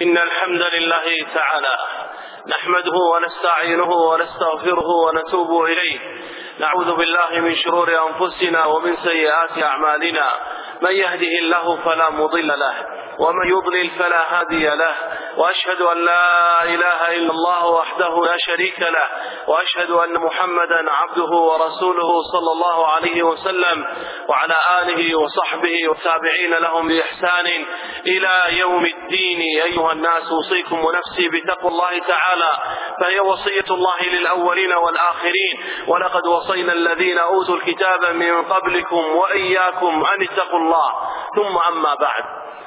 إن الحمد لله تعالى نحمده ونستعينه ونستغفره ونتوب إليه. نعوذ بالله من شرور أنفسنا ومن سيئات أعمالنا، من يهده الله فلا مضل له ومن يضلل فلا هادي له، وأشهد أن لا إله إلا الله وحده لا شريك له، وأشهد أن محمدا عبده ورسوله صلى الله عليه وسلم وعلى آله وصحبه والتابعين لهم بإحسان إلى يوم الدين. أيها الناس، أوصيكم ونفسي بتقوى الله تعالى، فهي وصية الله للأولين والآخرين، ولقد وصينا الذين أوتوا الكتاب من قبلكم وإياكم أن اتقوا الله. ثم أما بعد،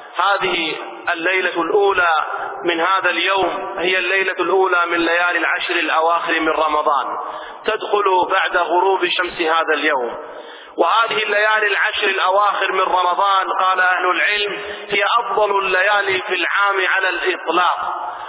هذه الليلة الأولى من هذا اليوم هي الليلة الأولى من ليالي العشر الأواخر من رمضان، تدخل بعد غروب شمس هذا اليوم. وهذه الليالي العشر الأواخر من رمضان قال أهل العلم هي أفضل الليالي في العام على الإطلاق،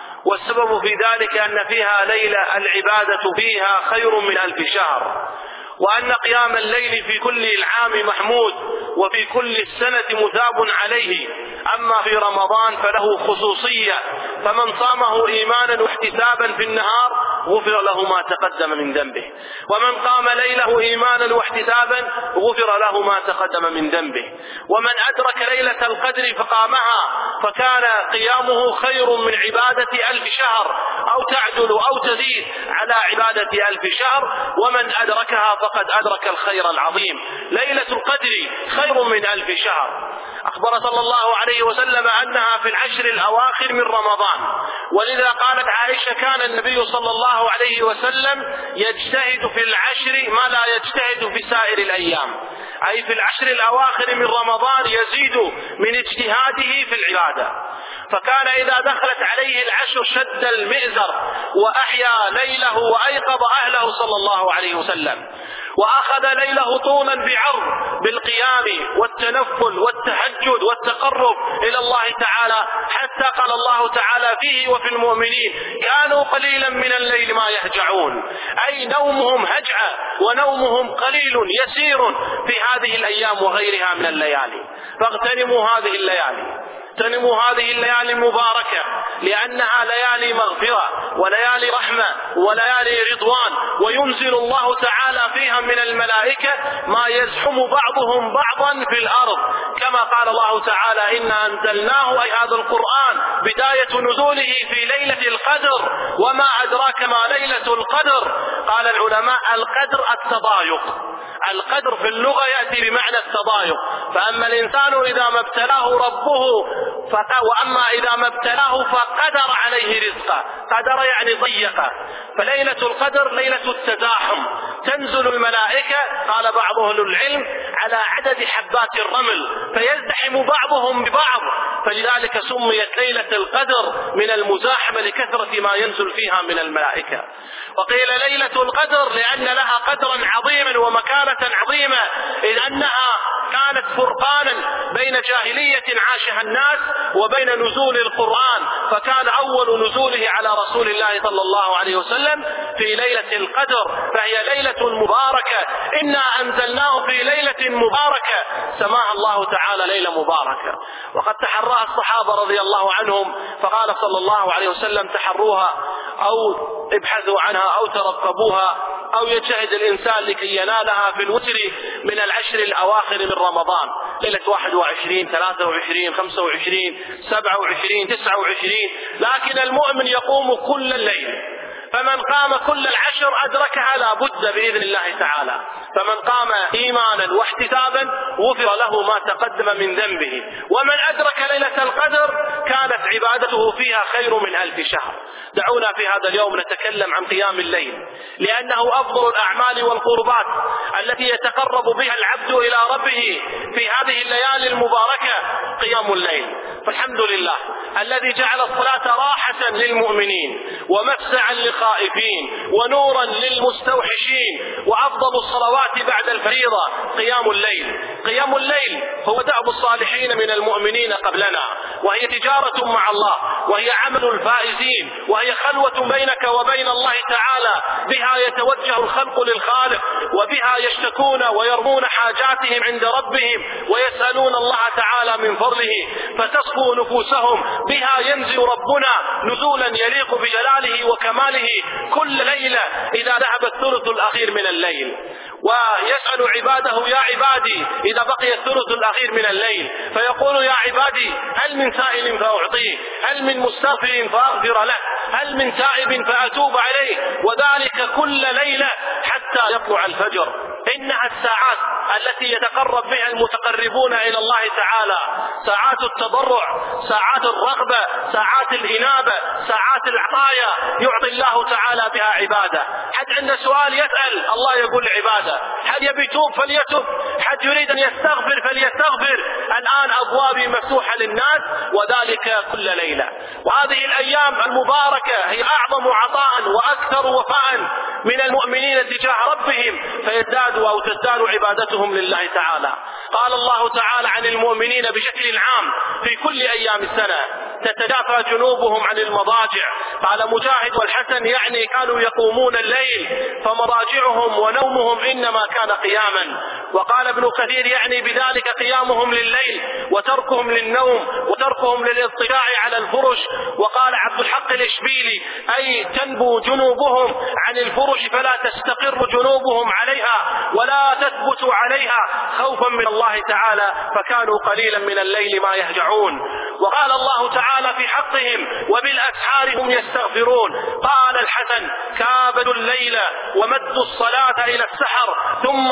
والسبب في ذلك أن فيها ليلة العبادة فيها خير من 1000 شهر، وأن قيام الليل في كل العام محمود وفي كل السنة مثاب عليه، أما في رمضان فله خصوصية، فمن صامه إيمانا واحتسابا في النهار غفر له ما تقدم من ذنبه، ومن قام ليله إيمانا واحتسابا غفر له ما تقدم من ذنبه، ومن أدرك ليلة القدر فقامها فكان قيامه خير من عبادة 1000 شهر، أو تعدل أو تزيد على عبادة 1000 شهر، ومن أدركها فقد أدرك الخير العظيم. ليلة القدر خير من 1000 شهر. أخبر صلى الله عليه وسلم أنها في العشر الأواخر من رمضان، ولذا قالت عائشة كان النبي صلى الله عليه وسلم يجتهد في العشر ما لا يجتهد في سائر الأيام، أي في العشر الأواخر من رمضان يزيد من اجتهاده في العبادة. فكان إذا دخلت عليه العشر شد المئزر وأحيا ليله وأيقظ أهله صلى الله عليه وسلم، وأخذ ليله طولا بعرض بالقيام والتنفل والتهجد والتقرب إلى الله تعالى، حتى قال الله تعالى فيه وفي المؤمنين كانوا قليلا من الليل ما يهجعون، أي نومهم هجعة ونومهم قليل يسير في هذه الأيام وغيرها من الليالي. فاغتنموا هذه الليالي، اغتنموا هذه الليالي المباركة، لأنها ليالي مغفرة وليالي رحمة وليالي رضوان، وينزل الله تعالى فيها من الملائكة ما يزحم بعضهم بعضا في الأرض، كما قال الله تعالى إنا أنزلناه، أي هذا القرآن بداية نزوله في ليلة القدر، وما أدراك ما ليلة القدر. قال العلماء القدر التضايق، القدر في اللغة يأتي بمعنى التضايق، فأما الإنسان إذا ما ابتلاه ربه وأما إذا ما ابتلاه فقدر عليه رزقه، قدر يعني ضيقه. فليلة القدر ليلة التزاحم، تنزل الملائكة قال بعض أهل العلم على عدد حبات الرمل، فيزدحم بعضهم ببعض، فلذلك سميت ليلة القدر من المزاحمة لكثرة ما ينزل فيها من الملائكة. وقيل ليلة القدر لأن لها قدرا عظيما ومكانة عظيمة، إذ أنها كانت فرقانا بين جاهلية عاشها الناس وبين نزول القرآن، فكان أول نزوله على رسول الله صلى الله عليه وسلم في ليلة القدر، فهي ليلة مباركة، إنا أنزلناه في ليلة مباركة سماها الله تعالى ليلة مباركة. وقد تحراها الصحابة رضي الله عنهم، فقال صلى الله عليه وسلم تحروها أو ابحثوا عنها أو ترقبوها أو يجتهد الإنسان لكي ينالها في الوتر من العشر الأواخر من رمضان، ليلة 21 23 25 27 29، لكن المؤمن يقوم كل الليل، فمن قام كل العشر أدركها لا بد بإذن الله تعالى، فمن قام إيمانا واحتسابا غفر له ما تقدم من ذنبه، ومن أدرك ليلة القدر كانت عبادته فيها خير من 1000 شهر. دعونا في هذا اليوم نتكلم عن قيام الليل، لأنه أفضل الأعمال والقربات التي يتقرب بها العبد إلى ربه في هذه الليالي المباركة قيام الليل. فالحمد لله الذي جعل الصلاة راحة للمؤمنين ومفزعا للخائفين ونورا للمستوحشين، وأفضل الصلوات بعد الفريضة قيام الليل. قيام الليل هو دأب الصالحين من المؤمنين قبلنا، وهي تجارة مع الله، وهي عمل الفائزين، وهي خلوة بينك وبين الله تعالى، بها يتوجه الخلق للخالق، وبها يشتكون ويرمون حاجاتهم عند ربهم ويسألون الله تعالى من فضله، فتصبح زكوا نفوسهم بها ينزل ربنا نزولا يليق بجلاله وكماله كل ليلة إذا ذهب الثلث الأخير من الليل، ويسأل عباده يا عبادي إذا بقي الثلث الأخير من الليل، فيقول يا عبادي هل من سائل فأعطيه، هل من مستغفر فأغفر له، هل من تائب فأتوب عليه، وذلك كل ليلة حتى يطلع الفجر. إنها الساعات التي يتقرب بها المتقربون إلى الله تعالى، ساعات التضرع، ساعات الرغبة، ساعات الإنابة، ساعات العطايا يعطي الله تعالى بها عباده. حد عنده سؤال يسأل الله يقول عباده، حد يبي يتوب فليتوب، حد يريد أن يستغفر فليستغفر. الآن أبوابي مفتوحة للناس، وذلك كل ليلة. وهذه الأيام المباركة هي أعظم عطاء وأكثر وفاء من المؤمنين تجاه ربهم، فيزداد أو تزداد عبادتهم لله تعالى. قال الله تعالى عن المؤمنين بشكل عام في كل أيام السنة تتجافى جنوبهم عن المضاجع. قال مجاهد والحسن يعني كانوا يقومون الليل، فمضاجعهم ونومهم إنما كان قياما. وقال ابن كثير يعني بذلك قيامهم لليل وتركهم للنوم وتركهم للاضطجاع على الفرش. وقال عبد الحق الإشبيلي أي تنبو جنوبهم عن الفرش فلا تستقر جنوبهم عليها ولا تثبت عليها خوفا من الله تعالى، فكانوا قليلا من الليل ما يهجعون. وقال الله تعالى في حقهم وبالأسحار هم يستغفرون. قال الحسن كابدوا الليل ومدوا الصلاة إلى السحر ثم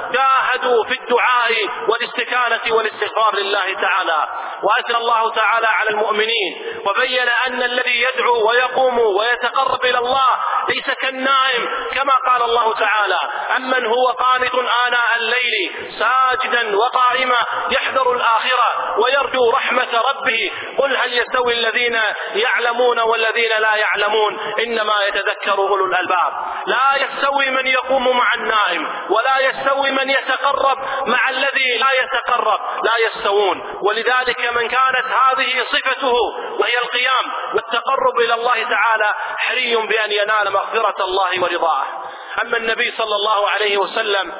جاهدوا في الدعاء والاستكانة والاستغفار لله تعالى. وأثنى الله تعالى على المؤمنين وبين أن الذي يدعو ويقوم ويتقرب إلى الله ليس كالنائم، كما قال الله تعالى أمن هو قانت آناء الليل ساجدا وقائما يحذر الآخرة ويرجو رحمة ربه قل هل يستوي الذين يعلمون والذين لا يعلمون إنما يتذكر أولو الألباب. لا يستوي من يقوم مع النائم ولا يستوي من يتقرب مع الذي لا يتقرب، لا يستوون. ولذلك من كانت هذه صفته وهي القيام والتقرب إلى الله تعالى حري بأن ينال مغفرة الله ورضاه. أما النبي صلى الله عليه وسلم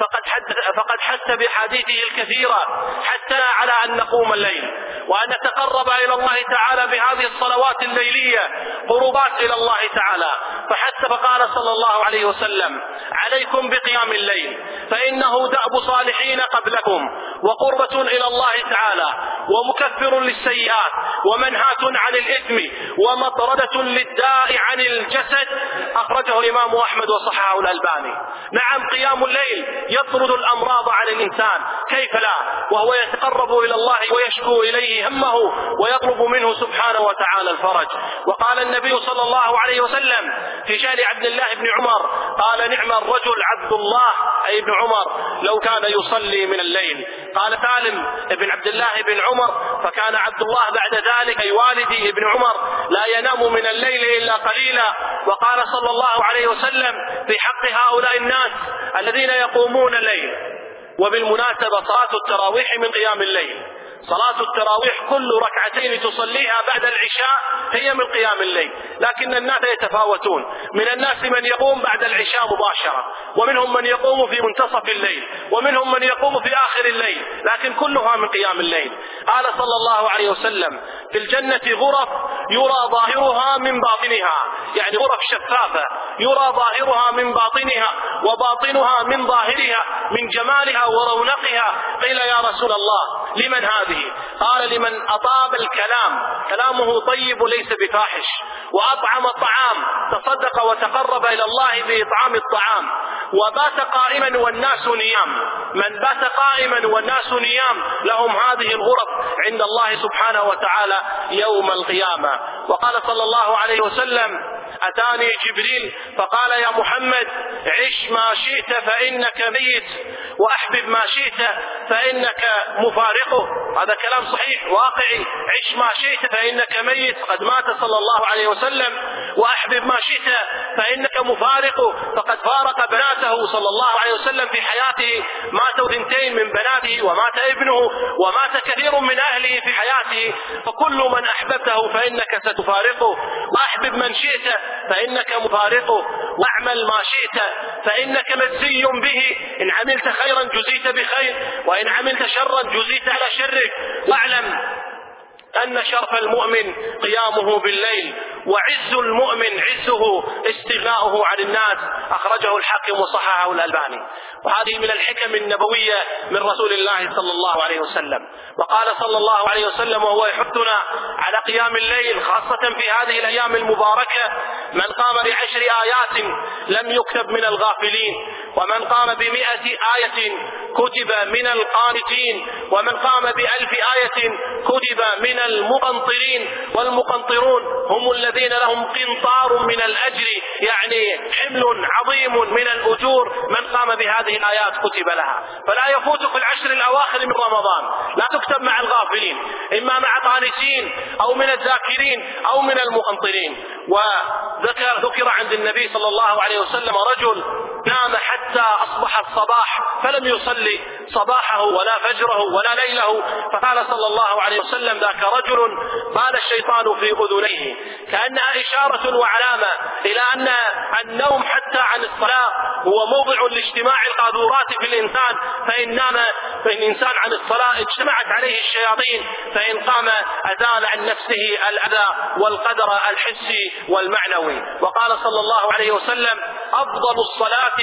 فقد حث بحديثه الكثيرة حتى على أن نقوم الليل وأن نتقرب إلى الله تعالى بهذه الصلوات الليلية قربات إلى الله تعالى. فحث فقال صلى الله عليه وسلم عليكم بقيام الليل فإنه دأب صالحين قبلكم وقربة إلى الله تعالى ومكفر للسيئات ومنهاة عن الإثم ومطردة للداء عن الجسد. أخرجه الإمام أحمد وصححه الألباني. نعم قيام الليل يطرد الأمراض عن الإنسان، كيف لا، وهو يتقرب إلى الله ويشكو إليه همه ويطلب منه سبحانه وتعالى الفرج. وقال النبي صلى الله عليه وسلم في شأن عبد الله بن عمر قال نعم الرجل عبد الله أي ابن عمر لو كان يصلي من الليل. قال سالم ابن عبد الله بن عمر فكان عبد الله بعد ذلك أي والدي ابن عمر لا ينام من الليل إلا قليلا. وقال صلى الله عليه وسلم في حق هؤلاء الناس الذين يقومون الليل. وبالمناسبة صلاة التراويح من قيام الليل، صلاة التراويح كل ركعتين تصليها بعد العشاء هي من قيام الليل، لكن الناس يتفاوتون. من الناس من يقوم بعد العشاء مباشرة، ومنهم من يقوم في منتصف الليل، ومنهم من يقوم في آخر الليل، لكن كلها من قيام الليل. قال صلى الله عليه وسلم في الجنة غرف يرى ظاهرها من باطنها، يعني غرف شفافة يرى ظاهرها من باطنها وباطنها من ظاهرها من جمالها ورونقها. قيل يا رسول الله لمن هذه؟ قال لمن أطاب الكلام، كلامه طيب ليس بفاحش، وأطعم الطعام، تصدق وتقرب إلى الله بإطعام الطعام، وبات قائما والناس نيام. من بات قائما والناس نيام لهم هذه الغرف عند الله سبحانه وتعالى يوم القيامة. وقال صلى الله عليه وسلم أتاني جبريل فقال يا محمد عش ما شئت فإنك ميت وأحبب ما شئت فإنك مفارقه. هذا كلام صحيح واقعي، عش ما شئت فإنك ميت، قد مات صلى الله عليه وسلم، وأحبب ما شئت فإنك مفارقه، فقد فارق بناته صلى الله عليه وسلم في حياته، ماتوا 2 من بناته ومات ابنه ومات كثير من أهله في حياته. فكل من أحببته فإنك ستفارقه، وأحبب من شئت فإنك مفارقه، واعمل ما شئت فإنك مجزي به، إن عملت خيرا جزيت بخير وإن عملت شرا جزيت على شرك. واعلم أن شرف المؤمن قيامه بالليل، وعز المؤمن عزه استغناؤه عن الناس. أخرجه الحاكم وصححه الألباني. وهذه من الحكم النبوية من رسول الله صلى الله عليه وسلم. وقال صلى الله عليه وسلم وهو يحثنا على قيام الليل خاصة في هذه الأيام المباركة: من قام ب10 آيات لم يكتب من الغافلين، ومن قام ب100 آية كتب من القانتين، ومن قام ب1000 آية كتب من المقنطرين. والمقنطرون هم الذين لهم قنطار من الأجر، يعني حمل عظيم من الأجور. من قام بهذه الآيات كتب لها. فلا يفوتك ال10 الأواخر من رمضان، لا تكتب مع الغافلين، إما مع قانتين أو من الذاكرين أو من المقنطرين. وذكر عند النبي صلى الله عليه وسلم رجل نام حتى أصبح الصباح فلم يصلي صباحه ولا فجره ولا ليله، فقال صلى الله عليه وسلم: ذاك رجل بال الشيطان في أذنيه. كأنها إشارة وعلامة إلى أن النوم حتى عن الصلاة هو موضع لاجتماع القاذورات في الإنسان، فإن نام الإنسان عن الصلاة اجتمعت عليه الشياطين، فإن قام أزال عن نفسه الأذى والقدر الحسي والمعنوي. وقال صلى الله عليه وسلم: أفضل الصلاة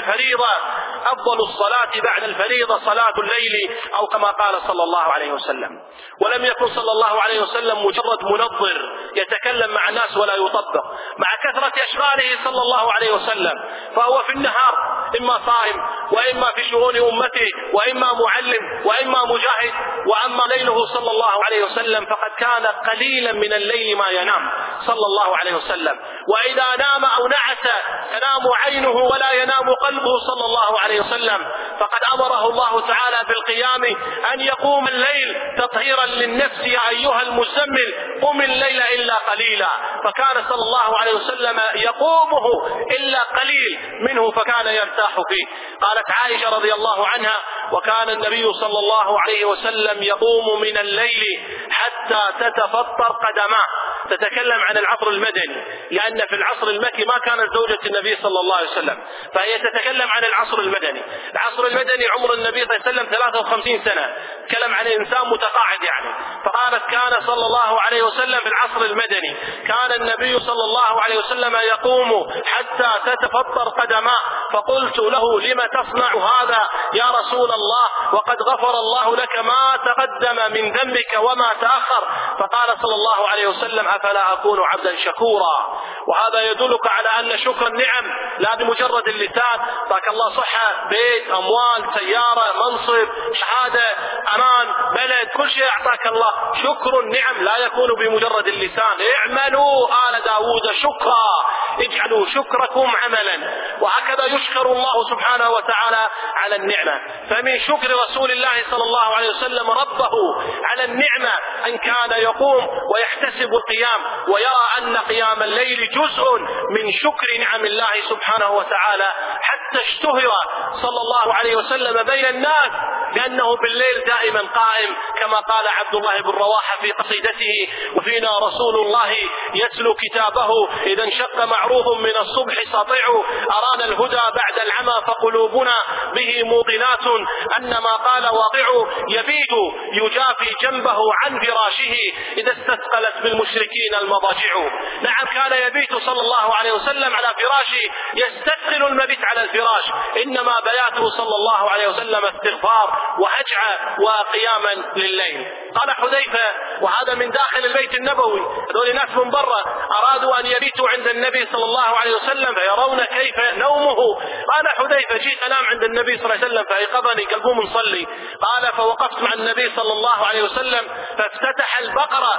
بعد الفريضة صلاة الليل، أو كما قال صلى الله عليه وسلم. ولم يكن صلى الله عليه وسلم مجرد منظر يتكلم مع الناس ولا يطبق، مع كثرة أشغاله صلى الله عليه وسلم، فهو في النهار إما صائم، وإما في شؤون أمته، وإما معلم، وإما مجاهد. وأما ليله صلى الله عليه وسلم فقد كان قليلا من الليل ما ينام صلى الله عليه وسلم، وإذا نام أو نعس تنام عينه ولا ينام قلبه صلى الله عليه وسلم. فقد أمره الله تعالى بالقيام أن يقوم الليل تطهيرا للنفس: يا أيها المزمل قم الليل إلا قليلا. فكان صلى الله عليه وسلم يقومه إلا قليل منه فكان يرتاح فيه. قالت عائشة رضي الله عنها: وكان النبي صلى الله عليه وسلم يقوم من الليل حتى تتفطر قدماه. تتكلم عن العصر المدني، لأن في العصر المكي ما كانت زوجة النبي صلى الله عليه وسلم، فهي تتكلم عن العصر المدني. العصر المدني عمر النبي صلى الله عليه وسلم 53 سنة، تكلم عن إنسان متقاعد يعني. فقالت: كان صلى الله عليه وسلم في العصر المدني كان النبي صلى الله عليه وسلم يقوم حتى تتفطر قدماه، فقلت له: لم تصنع هذا يا رسول الله وقد غفر الله لك ما تقدم من ذنبك وما تأخر؟ فقال صلى الله عليه وسلم: أفلا أكون عبدا شكورا. وهذا يدلك على أن شكر النعم لا بمجرد اللسان. طاك الله صحة، بيت، أموال، سيارة، منصب، شهادة، أمان، بلد، كل شيء أعطاك الله. شكر النعم لا يكون بمجرد اللسان. اعملوا آل داود شكرا، اجعلوا شكركم عملا. وهكذا يشكر الله سبحانه وتعالى على النعمة. فمن شكر رسول الله صلى الله عليه وسلم ربه على النعمة أن كان يقوم ويحتسب القيام، ويرى أن قيام الليل جزء من شكر نعم الله سبحانه وتعالى، حتى اشتهر صلى الله عليه وسلم بين الناس لأنه بالليل دائما قائم، كما قال عبد الله بن رواحة في قصيدته: وفينا رسول الله يتلو كتابه إذا انشق معروف من الصبح ساطع، أرانا الهدى بعد العمى فقلوبنا به موقنات، أنما قال واقع يبيت يجافي جنبه عن فراشه إذا استثقلت بالمشركين المضاجع. نعم، كان يبيت صلى الله عليه وسلم على فراشه يستثقل المبيت على الفراش، إنما بياته صلى الله عليه وسلم استغفار وهجع وقياما لليل. قال حذيفة، وهذا من داخل البيت النبوي، هذول ناس من برا أرادوا أن يبيتوا عند النبي صلى الله عليه وسلم فيرون كيف نومه. قال حذيفة: جيت أنام عند النبي صلى الله عليه وسلم فأيقظني قلبه مصلي. قال: فوقفت مع النبي صلى الله عليه وسلم فافتتح البقرة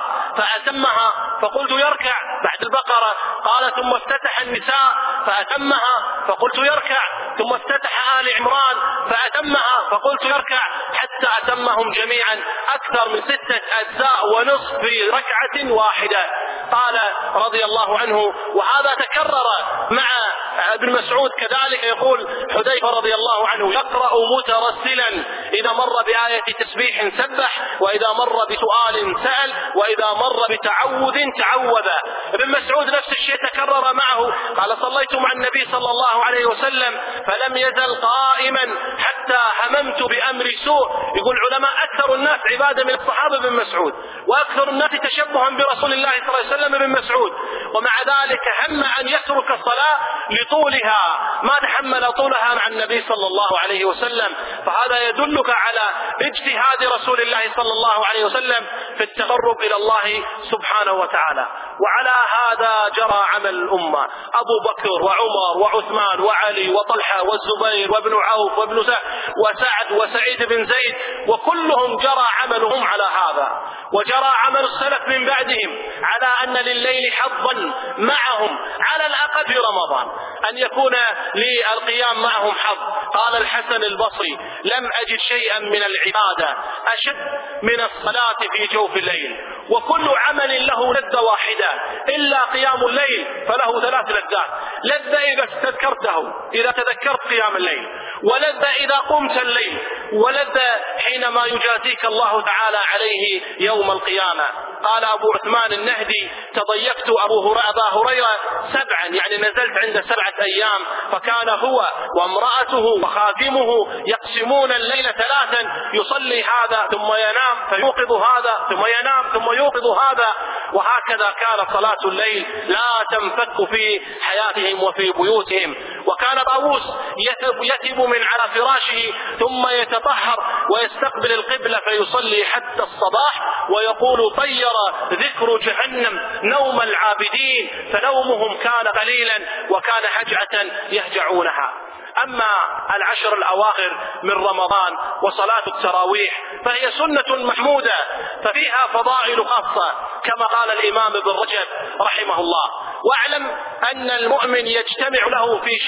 فأتمها فقلت يركع بعد البقرة. قال: ثم افتتح النساء فأتمها فقلت يركع، ثم افتتح آل عمران فأتمها فقلت يركع، حتى أتمهم جميعا أكثر من 6 أجزاء ونصف في ركعة واحدة. قال رضي الله عنه: وهذا تكرر مع ابن مسعود كذلك يقول حذيفة رضي الله عنه يقرأ مترسلا إذا مر بآية تسبيح سبح، وإذا مر بسؤال سأل، وإذا مر بتعوذ تعوذ. ابن مسعود نفس الشيء تكرر معه، قال صليت مع النبي صلى الله عليه وسلم فلم يزل قائما حتى هممت بأمر سوء. يقول علماء أكثر الناس عبادة من الصحابة ابن مسعود، وأكثر الناس تشبها برسول الله صلى الله عليه وسلم ابن مسعود، ومع ذلك هم أن يترك الصلاة لطولها، ما تحمل طولها مع النبي صلى الله عليه وسلم. فهذا يدلك على اجتهاد رسول الله صلى الله عليه وسلم في التقرب إلى الله سبحانه وتعالى. وعلى هذا جرى عمل الأمة، أبو بكر وعمر وعثمان وعلي وطلحة والزبير وابن عوف وابن وسعد وسعيد بن زيد، وكلهم جرى عملهم على هذا. وجرى عمل السلف من بعدهم على أن لليل حظا معهم على الأقل في رمضان، أن يكون للقيام معهم حظ. قال الحسن البصري لم أجد شيئا من العبادة أشد من الصلاة في جوف الليل، وكل عمل له لذة واحدة إلا قيام الليل فله 3 لذات: لذة إذا استذكرته، إذا تذكرت قيام الليل، ولذة إذا قمت الليل، ولذة حينما يجازيك الله تعالى عليه يوم القيامة. قال أبو عثمان النهدي تضيقت أبا هريرة 7، يعني نزلت عند 7 أيام، فكان هو وامرأته وخادمه يقسمون الليل 3، يصلي هذا ثم ينام فيوقظ هذا ثم ينام ثم يوقظ هذا، وهكذا كان صلاة الليل لا تنفك في حياتهم وفي بيوتهم. وكان طاووس يتب من على فراشه ثم يتطهر ويستقبل القبلة فيصلي حتى الصباح، ويقول طير ذكر جهنم نوم العابدين، فنومهم كان قليلا وكان هجعة يهجعونها. أما العشر الأواخر من رمضان وصلاة التراويح فهي سنة محمودة، ففيها فضائل خاصة كما قال الإمام ابن رجب رحمه الله. واعلم أن المؤمن يجتمع له في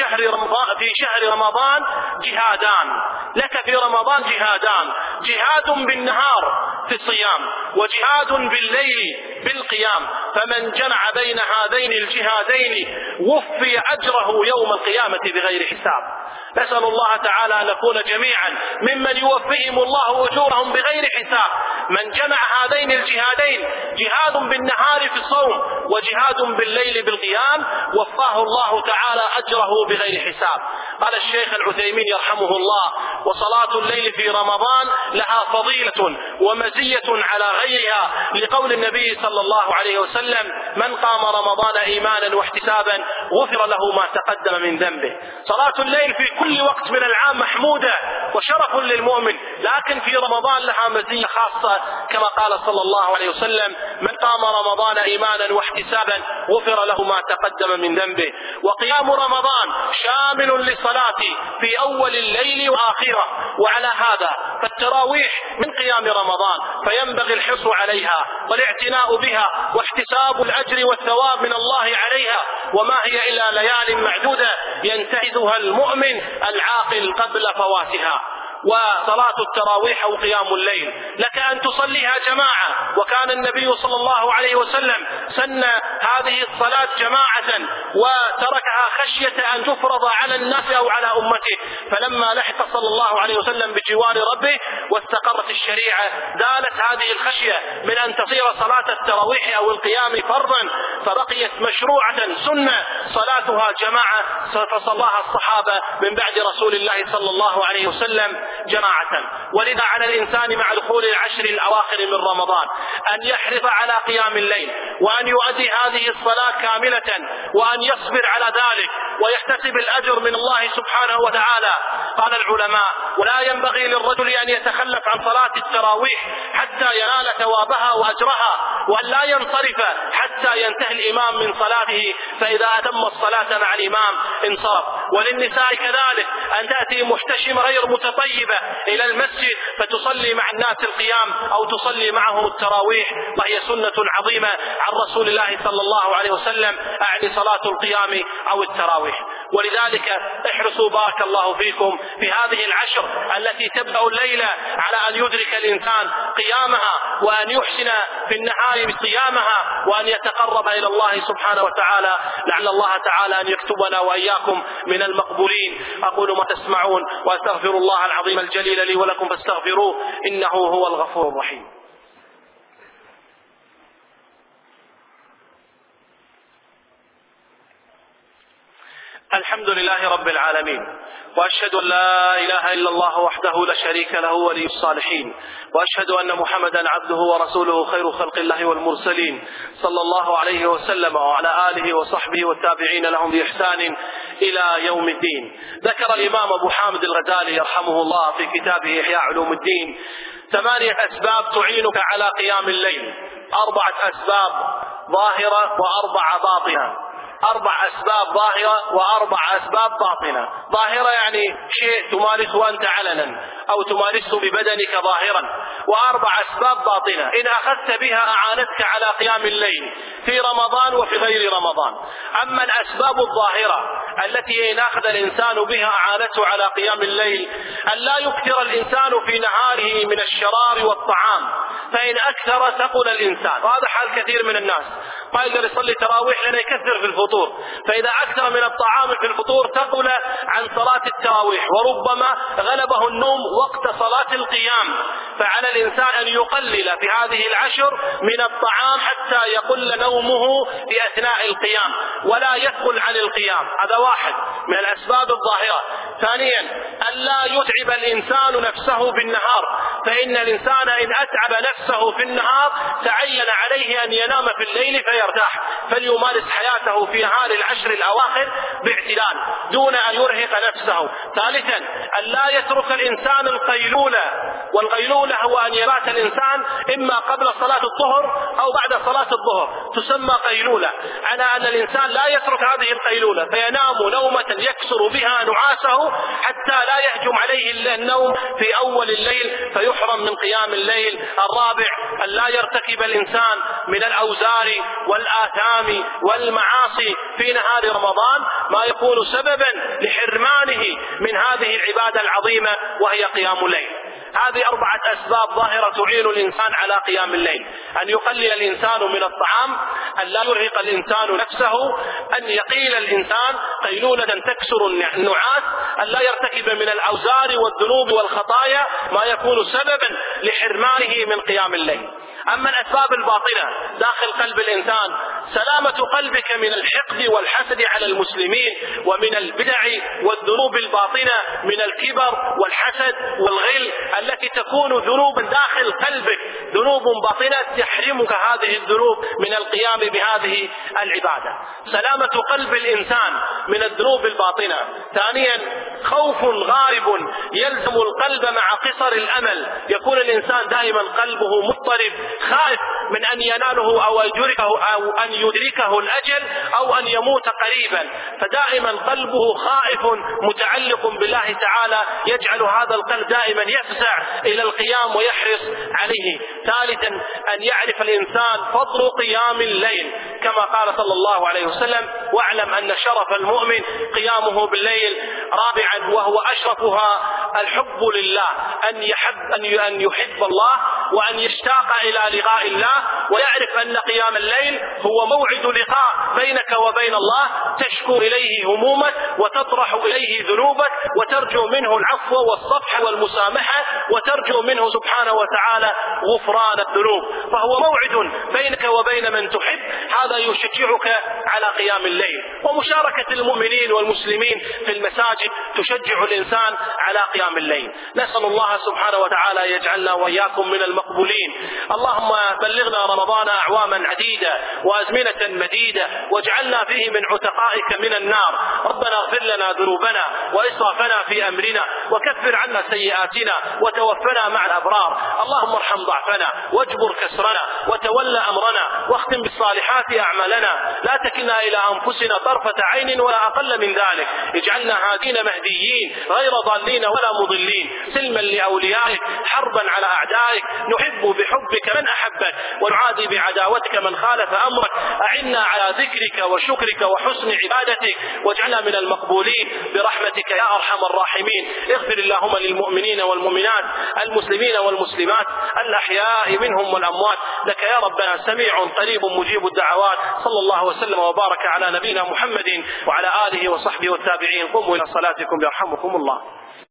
شهر رمضان جهادان، لك في رمضان جهادان: جهاد بالنهار في الصيام، وجهاد بالليل بالقيام، فمن جمع بين هذين الجهادين وفي أجره يوم القيامة بغير حساب. نسأل الله تعالى أن نكون جميعا ممن يوفيهم الله أجورهم بغير حساب. من جمع هذين الجهادين، جهاد بالنهار في الصوم وجهاد بالليل بالقيام، وفاه الله تعالى أجره بغير حساب. قال الشيخ العثيمين يرحمه الله: وصلاة الليل في رمضان لها فضيلة ومزية على غيرها، لقول النبي صلى الله عليه وسلم: من قام رمضان إيمانا واحتسابا غفر له ما تقدم من ذنبه. صلاة الليل في كل وقت من العام محمودة وشرف للمؤمن، لكن في رمضان لها مزية خاصة كما قال صلى الله عليه وسلم: من قام رمضان إيمانا واحتسابا غفر له ما تقدم من ذنبه. وقيام رمضان شامل للصلاة في أول الليل وآخره، وعلى هذا فالتراويح من قيام رمضان، فينبغي الحرص عليها والاعتناء بها واحتساب الأجر والثواب من الله عليها، وما هي إلا ليال معدودة ينتهزها المؤمن العاقل قبل فواتها. وصلاة التراويح أو قيام الليل لك أن تصليها جماعة، وكان النبي صلى الله عليه وسلم سن هذه الصلاة جماعة وتركها خشية أن تفرض على الناس أو على أمته، فلما لحق صلى الله عليه وسلم بجوار ربه واستقرت الشريعة زالت هذه الخشية من أن تصير صلاة التراويح أو القيام فرضا، فبقيت مشروعة سنة صلاتها جماعة، فصلاها الصحابة من بعد رسول الله صلى الله عليه وسلم جماعة. ولذا على الإنسان مع دخول العشر الأواخر من رمضان أن يحرص على قيام الليل، وأن يؤدي هذه الصلاة كاملة، وأن يصبر على ذلك ويحتسب الأجر من الله سبحانه وتعالى. قال العلماء: ولا ينبغي للرجل أن يتخلف عن صلاة التراويح حتى ينال ثوابها وأجرها، وأن لا ينصرف حتى ينتهي الإمام من صلاته، فإذا أتم الصلاة مع الإمام انصرف. وللنساء كذلك أن تأتي محتشمة غير متطيبة إلى المسجد فتصلي مع الناس القيام أو تصلي معهم التراويح، وهي سنة عظيمة عن رسول الله صلى الله عليه وسلم، أعني صلاة القيام أو التراويح. ولذلك احرصوا بارك الله فيكم في هذه العشر التي تبدأ الليلة على أن يدرك الإنسان قيامها، وأن يحسن في النهار صيامها، وأن يتقرب إلى الله سبحانه وتعالى، لعل الله تعالى أن يكتبنا وإياكم من المقبولين. أقول ما تسمعون وأستغفر الله العظيم الجليل لي ولكم فاستغفروه إنه هو الغفور الرحيم. الحمد لله رب العالمين، وأشهد أن لا إله إلا الله وحده لا شريك له ولي الصالحين، وأشهد أن محمدا عبده ورسوله خير خلق الله والمرسلين، صلى الله عليه وسلم وعلى آله وصحبه والتابعين لهم بإحسان إلى يوم الدين. ذكر الإمام أبو حامد الغزالي يرحمه الله في كتابه إحياء علوم الدين 8 أسباب تعينك على قيام الليل، 4 أسباب ظاهرة و4 باطنة. 4 أسباب ظاهرة و4 أسباب باطنة. ظاهرة يعني شيء تمارسه أنت علنا أو تمارسه ببدنك ظاهرا، و4 أسباب باطنة إن أخذت بها أعانتك على قيام الليل في رمضان وفي غير رمضان. أما الأسباب الظاهرة التي إن أخذ الإنسان بها أعانته على قيام الليل أن لا يكثر الإنسان في نهاره من الشرار والطعام، فإن أكثر ثقل الإنسان، وهذا حال كثير من الناس، ما يقدر يصلي تراويح لأنه يكثر في الفطور، فإذا أكثر من الطعام في الفطور ثقل عن صلاة التراويح، وربما غلبه النوم وقت صلاة القيام. فعلى الإنسان أن يقلل في هذه العشر من الطعام حتى يقل نومه في أثناء القيام ولا يثقل عن القيام. هذا واحد من الأسباب الظاهرة. ثانيا أن لا يتعب الإنسان نفسه بالنهار، فإن الإنسان إن أتعب نفسه في النهار تعين عليه أن ينام في الليل فيرتاح، فليمارس حياته في هذه العشر الأواخر باعتدال دون أن يرهق نفسه. ثالثا أن لا يترك الإنسان القيلولة، والقيلولة هو أن يبات الإنسان إما قبل صلاة الظهر أو بعد صلاة الظهر، تسمى قيلولة، على أن الإنسان لا يترك هذه القيلولة فينام نومة يكسر بها نعاسه حتى لا يهجم عليه النوم في أول الليل فيحرم من قيام الليل. الرابع أن لا يرتكب الإنسان من الأوزار والآثام والمعاصي في نهار رمضان ما يكون سببا لحرمانه من هذه العبادة العظيمة وهي قيام الليل. هذه 4 أسباب ظاهرة تعين الإنسان على قيام الليل: أن يقلل الإنسان من الطعام، أن لا يرهق الإنسان نفسه، أن يقيل الإنسان قيلولة تكسر النعاس، أن لا يرتكب من الأوزار والذنوب والخطايا ما يكون سببا لحرمانه من قيام الليل. أما الأسباب الباطنة داخل قلب الإنسان: سلامة قلبك من الحقد والحسد على المسلمين، ومن البدع والذنوب الباطنة من الكبر والحسد والغل التي تكون ذنوبا داخل قلبك، ذنوب باطنة تحرمك هذه الذنوب من القيام بهذه العبادة. سلامة قلب الإنسان من الذنوب الباطنة. ثانيا خوف غالب يلزم القلب مع قصر الأمل، يكون الإنسان دائما قلبه مضطرب خائف من أن يناله أو أن يدركه الأجل أو أن يموت قريبا، فدائما قلبه خائف متعلق بالله تعالى، يجعل هذا القلب دائما يفزع إلى القيام ويحرص عليه. ثالثا أن يعرف الإنسان فضل قيام الليل كما قال صلى الله عليه وسلم: واعلم أن شرف المؤمن قيامه بالليل. رابعا وهو أشرفها الحب لله، أن يحب الله وأن يشتاق إلى لقاء الله، ويعرف أن قيام الليل هو موعد لقاء بينك وبين الله، تشكو إليه همومك وتطرح إليه ذنوبك وترجو منه العفو والصفح والمسامحة، وترجو منه سبحانه وتعالى غفران الذنوب، فهو موعد بينك وبين من تحب. هذا يشجعك على قيام الليل. ومشاركة المؤمنين والمسلمين في المساجد تشجع الإنسان على قيام الليل. نسأل الله سبحانه وتعالى يجعلنا وإياكم من المقبولين. اللهم بلغنا رمضان أعواما عديدة وأزمنة مديدة، واجعلنا فيه من عتقائك من النار. ربنا اغفر لنا ذنوبنا وإسرافنا في أمرنا، وكفر عنا سيئاتنا، وتوفنا مع الأبرار. اللهم ارحم ضعفنا واجبر كسرنا وتولى أمرنا، واختم بالصالحات أعمالنا، لا تكلنا إلى أنفسنا طرفة عين ولا أقل من ذلك. اجعلنا هادين مهديين غير ضالين ولا مضلين، سلما لأوليائك، حربا على أعدائك، نحب بحبك من أحبك ونعادي بعداوتك من خالف أمرك. أعنا على ذكرك وشكرك وحسن عبادتك، واجعلنا من المقبولين برحمتك يا أرحم الراحمين. اغفر اللهم للمؤمنين والمؤمنات، المسلمين والمسلمات، الأحياء منهم والأموات، لك يا ربنا سميع قريب مجيب الدعوات. صلى الله وسلم وبارك على نبينا محمد وعلى آله وصحبه والتابعين. قوموا إلى صلاتكم يرحمكم الله.